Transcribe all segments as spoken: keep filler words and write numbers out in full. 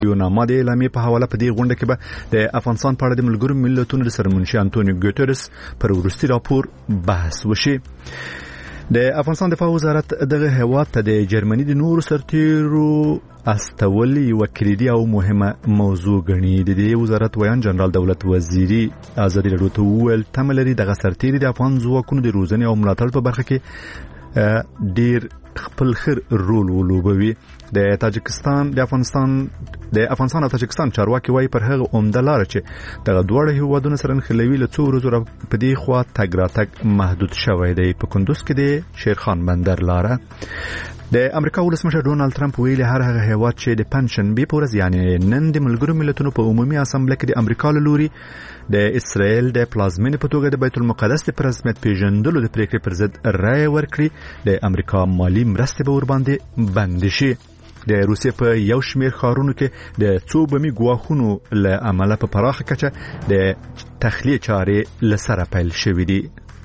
یو نامه د اعلامیې په حواله په دې غونډه کې به د افغانستان په اړه د ملګرو ملتونو د سرمنشي انټونیو ګوتریس پر وروستي راپور بحث وشي. د افغانستان دفاع وزارت دغه هیواد ته د جرمني د نورو سرتیرو استول یو کلیدي او مهمه موضوع ګڼي. د دې وزارت ویان جنرال دولت وزیری ازادي راډیو ته وویل تمه لري دغه سرتیري د افغان ځواکونو د روزنې او ملاتړ په برخه کې ډیر خپل خیر رول ولوبوي. د تاجکستان د افغانستان د افغانستان او تاجکستان چارواکي وايي پر هغه عمده لار چې دغه دوه هیوادونو سره نښلوي له څو ورځې په دې خوا تګ راتګ محدود شوی دی. په کندوز کې د شیرخان بندر لاره. د امریکا ولسمشر ډونالد ټرمپ ویلي هر هغه هیواد چې د پنځشنبه په ورځ یعنی نن د ملګرو ملتونو په عمومي اسامبله کې د امریکا له لوري د اسرائیل د پلازمینې په توګه د بیت المقدس د رسمیت پیژندلو د پریکړې پر ضد رائے ورکړي د امریکا مالی مرستې به ور باندې بند شي. د روسیې په یو شمېر ښارونو کې د څو بمي ګواښونو له امله په پراخه کچه د تخلیه چارې له سره پیل شوې دي.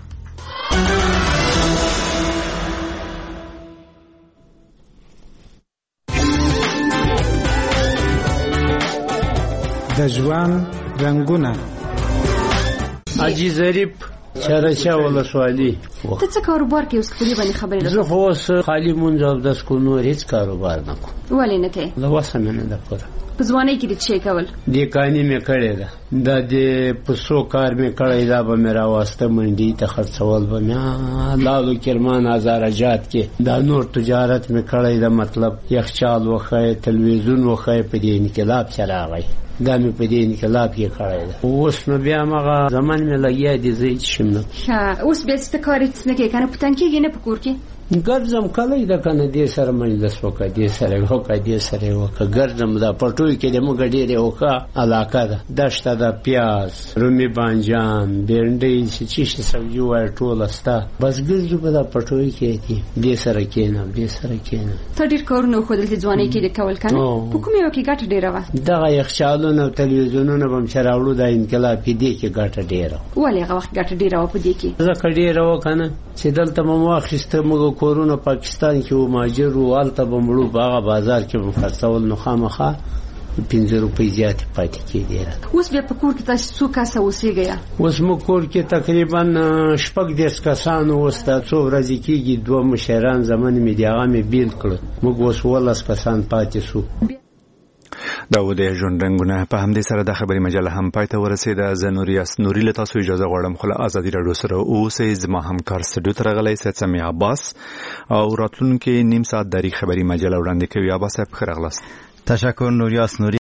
د ژوند رنگونه. حاجی ظریف چرچا ولسوالي. ته څه کاروبار کې اوس په دې باندې خبرې راځي؟ زه خو اوس خالي مونږ او د سکونو هیڅ کاروبار نه کوم. ولې نه کوي؟ نو واسه مې نه ده پوره. په ځوانۍ کې د څه کول؟ د کانی مې کړې ده. دا د پسو کار مې کړی دا به مې راوسته منډي ته خرڅول به مې لالو کرمان هزارجات کې دا نور تجارت مې کړی ده. مطلب یخچال وخی تلویزیون وخی په دې انقلاب سره راغی. دا مې په دې انقلاب کې کړی ده. اوس نو بیا مغه زمان مې لګیا دي زه هیڅ شم نه. ښه اوس بیا څه کار هیڅ نه کوي کنه په تنګ کېږي نه په کور کې؟ ګرځم کله دا کنه دې سره مجلس وکړه دې سره وکړه دې سره وکړه ګرځم دا پټوي کې د موږ ډېرې وکړه علاقه ده دشته ده پیاز رومي بانجان بینډۍ چې چې سبزي وای ټول استا بس ګرځو په دا پټوي کې دي دې سره کېنم دې سره کېنم. ته ډېر کارونه خو دلته ځوانۍ کې د کول کنه په کومه یو کې ګټه ډېره وه؟ دغه یخچالونه او تلویزیونونه به هم چې راوړو دا انقلاب کې دې کې ګټه ډېره. ولې هغه وخت ګټه ډېره وه په دې کې؟ ځکه ډېره وه کنه چې دلته مو واخیسته موږ کورونه پاکستان کې و ماجر و آلته بمړو باغ بازار کې مو خرڅول نو خامخا پنځه روپۍ زیات پاتې کېدې. اوس بیا په کور کې تاسو څو کسه اوسېږئ؟ اوس مو کور کې تقریبا شپږ دېرش کسان اوس دا څو ورځې کېږي دوه مشران زمن مې د هغه مې بیل کړل موږ اوس ولس کسان پاتې شو. دا و د ژوند رنګونه. په همدې سره د خبري مجله هم پای ته ورسېده. زه نوریاس نوري له تاسو اجازه غواړم خو له ازادي راډیو سره اوسئ. زما همکار سټډیو ته راغلی سید سمیع عباس او راتلونکي نیم ساعت دری خبري مجله وړاندې کوي. عباس صاحب ښه راغلاست. تشکر نوریاس نوري.